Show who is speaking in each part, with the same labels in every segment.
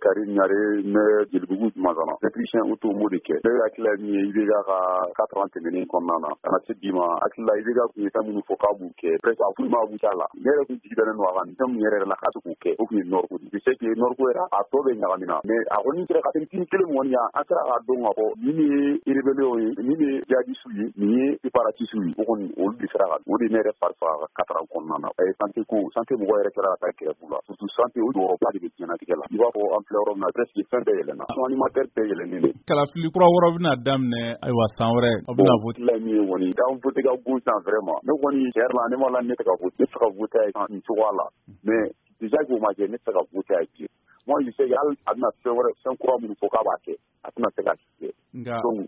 Speaker 1: tari nyare me jilbugu mazana technicien auto modike de akila ni ibiga ka 80 minutes konnana ana sidima akila ibiga ku tamu fo kabu ke presque afuma bu chala nere ku jigidana no avan tam nere la khatu ku ke ku nor ku di se ke nor ku era ato be ngamina me agoni tere ka tin kile moni ya akra adonga ko ni rebelio ni jadi suyi ni iparati suyi ko on disra wodi nere farfa 4 konnana e santé mo wayre kala ta ke bula surtout santé o do pa de tiana tikela iba ko ampleur na presque fin de yelena so animateur de yelena
Speaker 2: kala fili kura woro bina damne ay wa sanwre obina vote
Speaker 1: la ni woni da on vote ga go sans vraiment no woni gerla ne mala ne ta vote ta vote ay en wala mais déjà que ma je ne ta vote ay moi il sait yal adna sewre sans kura mu ko ka ba ke atna ta ga donc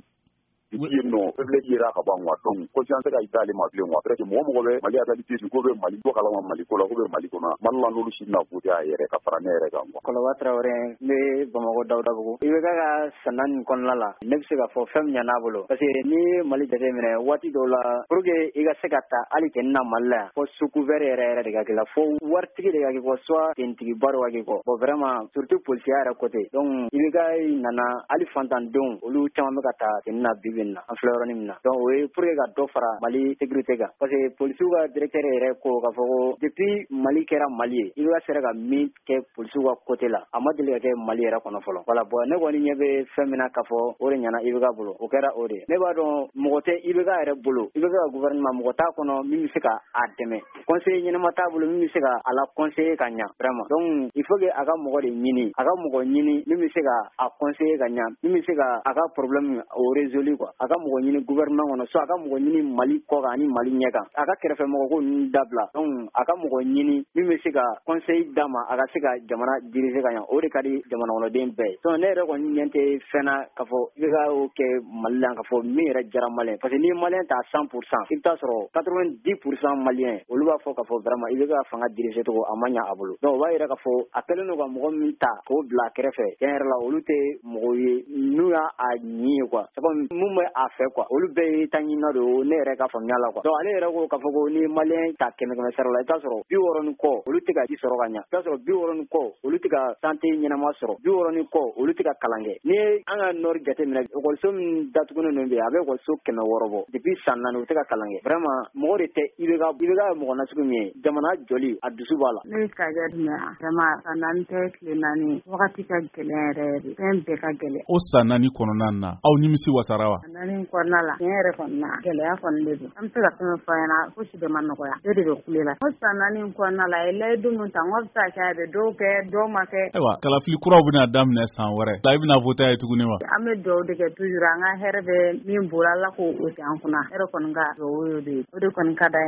Speaker 1: no peuple ira ka bangwa donc conscience ga itali ma ble mo après que mo be mali ata di ko be mali ko kala mali ko la ko be mali ko na malla no lushi na buti ayere ka farane re ga mo
Speaker 3: ko la watra ore ne bamago dawda bugo ibe ga sanan kon lala nebse ga fo fem nyana bolo parce que ni mali jade mene wati do la pour que iga sekata ali kenna malla fo suku vere re de ga la fo warti de ga ko soit tentigi baro wa ko bo vraiment surtout policier ara côté donc ibe ga nana ali fantan don olu chama kata kenna bibi en fleur nimna donc oui pour ga do fara mali sécurité ga parce que police ga directeur ere ko ga fo depuis mali kera mali il va sera ga mi ke police ga côté la amadeli ga mali era kono folo wala bo ne woni nyebe femina ka fo ore nyana ibe ga bolo o kera ore ne ba do mogote ibe ga ere bolo ibe ga gouvernement mogota kono mi sika ademe conseil nyina mata bolo mi sika ala conseiller kanya vraiment donc il faut que aga mogode nyini aga mogo nyini mi sika a conseiller kanya mi sika aga problème o résolu quoi aga mogo nyini gouvernement ono so aga mogo nyini mali ko ga ni mali nyega aga kerefe mogo ko ndabla donc aga mogo nyini mi sika conseil dama aga sika jamana diriger kanya o de kadi jamana ono den be so ne re ko nyente fena ka fo iga o ke mallan ka fo mi re jara malien parce que ni malien ta 100% il ta soro 90% malien olu ba fo ka fo vraiment iga fanga diriger to amanya abulu donc wa ira ka fo appelle no ga mogo mi ta ko bla kerefe ken la olu te mogo ye nu ya a nyi quoi c'est comme mumma a fait quoi olu be tanyi na do ne re ka fo nyala quoi donc ale re ko ka fo ko ni malien ta keme keme sero la ta soro bi woron ko olu te ga di soro ganya ta soro bi woron ko olu te ga santé nyina ma soro bi woron ko olu te ga kalange ni anga nor jate mina ko so min datugo no be abe ko so keme worobo depuis sanna no te ga kalange vraiment mo de te ibe ga mo na suku mi jamana joli adusu bala
Speaker 4: ni ka ga na jama sanante klinani wakati ka gelere tembe ka gele
Speaker 2: o sanani kono nanna aw nimisi wasarawa
Speaker 4: sanani kono la nyere kono gele ya kono ledu am te ga kono fayana ko shi de man ko ya de de kulela o sanani kono la ele du mun tan wafta ka de do ke do ma ke
Speaker 2: ewa kala fili kura bina damne san wore la ibina vota ay tuguni wa
Speaker 4: ame do de ke toujours anga herbe min burala ko o tan kuna ero kono ga do yo de o de kono kada